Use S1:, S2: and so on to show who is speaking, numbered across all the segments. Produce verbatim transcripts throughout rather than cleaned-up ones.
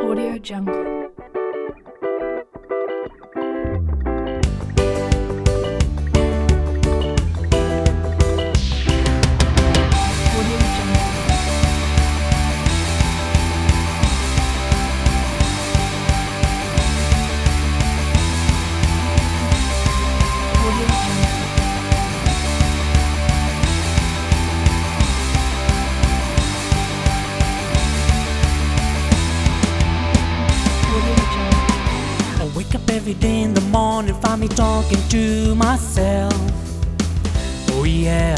S1: Audio Jungle.
S2: Every day in the morning, find me talking to myself. Oh yeah,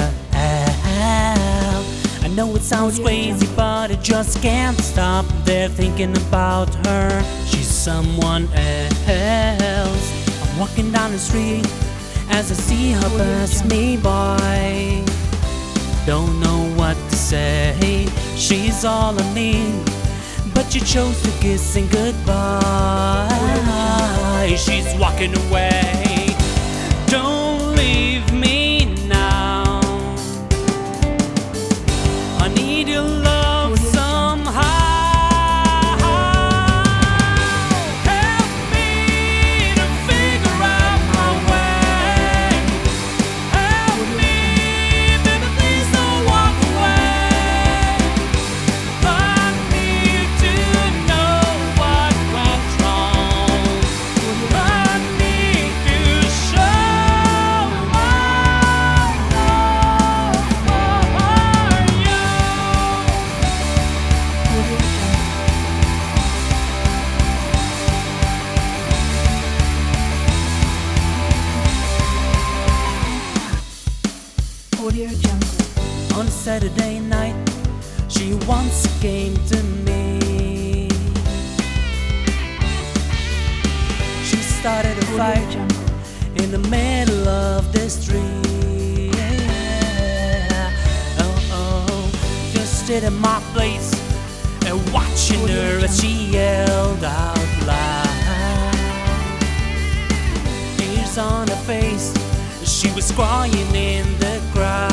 S2: I know it sounds crazy, but I just can't stop there thinking about her. She's someone else. I'm walking down the street as I see her pass me by. Don't know what to say, she's all I need, but you chose to kiss and goodbye. She's walking away. Don't leave me now. I need your love somehow. Help me to figure out my way. Help me, baby, please don't walk away. I need to know what went wrong. I need to show my love for you.
S1: Audio Jungle.
S2: On a Saturday night, she once came to me. She started a
S1: Audio
S2: fight
S1: Jungle.
S2: in the middle of the street. Oh, oh, just sitting in my place and watching
S1: Audio
S2: her as she yelled out loud. Tears on her face, she was crying in the crowd.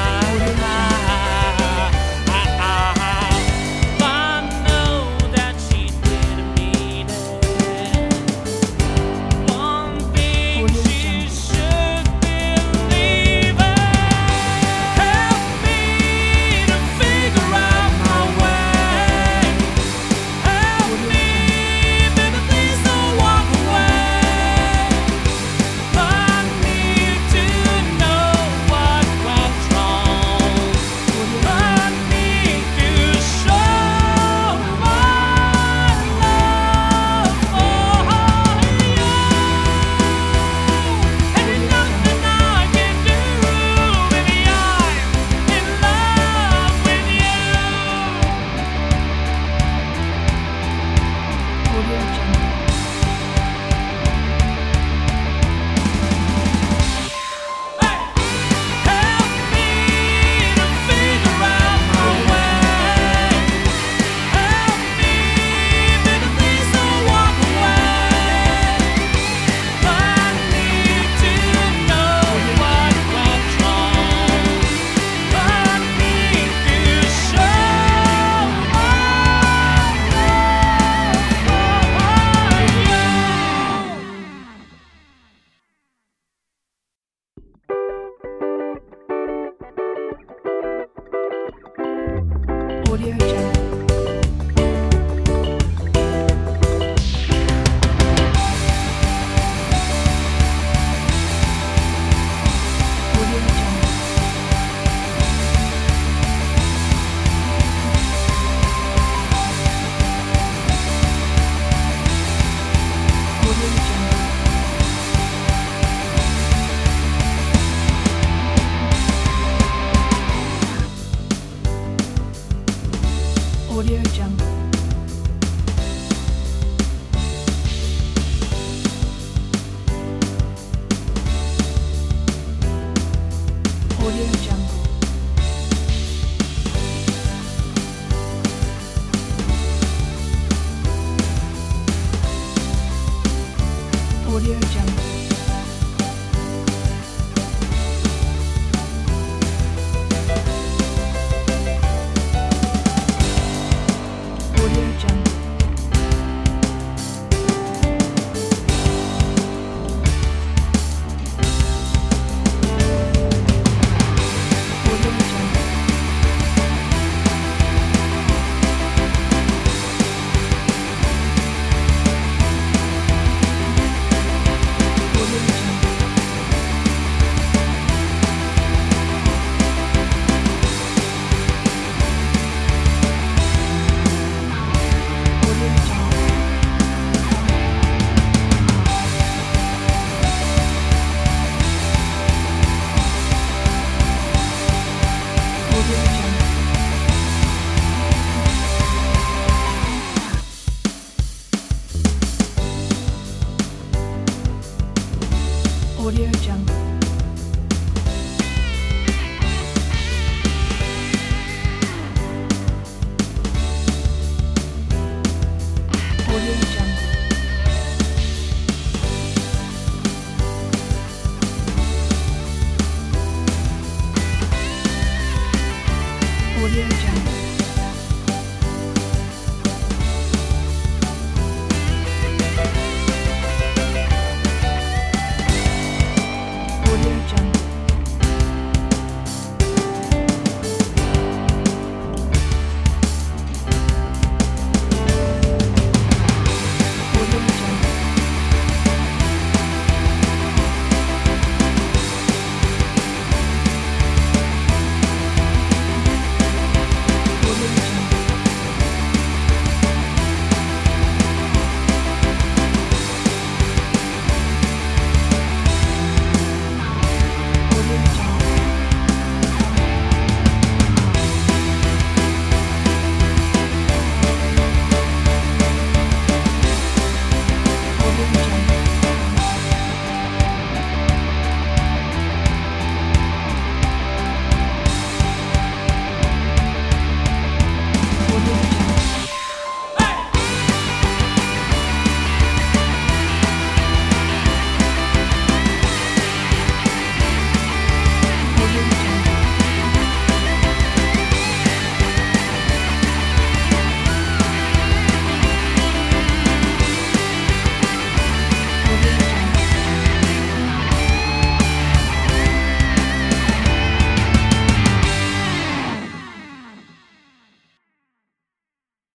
S2: I know that she didn't mean it. One thing she should believe it. Help me to figure out my way. Help me, baby, please don't walk away. I need to know what went wrong. I need to show my love for you. Ain't nothing I can do, baby, I'm in love with you.
S1: Audio Jungle.
S2: Help me to figure out my way. Help me, baby, please don't walk away. I need to know what went wrong. I need to show my love for you.
S1: Audio Jungle. Audio Jungle. Audio Jungle. Audio Jungle. Audio Jungle. Audio Jungle. Audio Jungle. Audio Jungle.